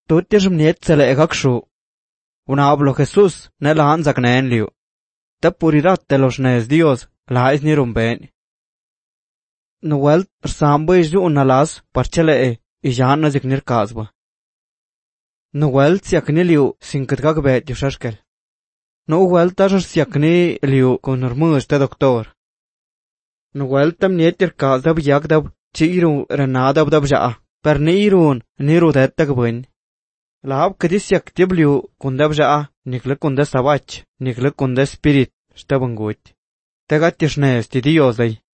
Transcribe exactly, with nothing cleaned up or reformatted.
tutiex mniet tsele'ga kshu. Unablo Jesús nelan zaknen liu. Ta purirate lo xnez Dios, lais ni rumben. Nuwelt rsambo ixu nalas parchele'e, ijana ziknir kazba. Nuwelt siakni liu sinkatgag bet yushashkel. Nuwelt ashar siakni liu kun urmuste doktor. Nuwelt tam nietir kazdab yagdab chiru renadab dab jaa, per nirun niru dettag bun. Lahab kadis yak tibliu kundab jaa, nikle kunde sabach, nikle kunde spirit, shtabangut. Tegat yishnes ti Dios day.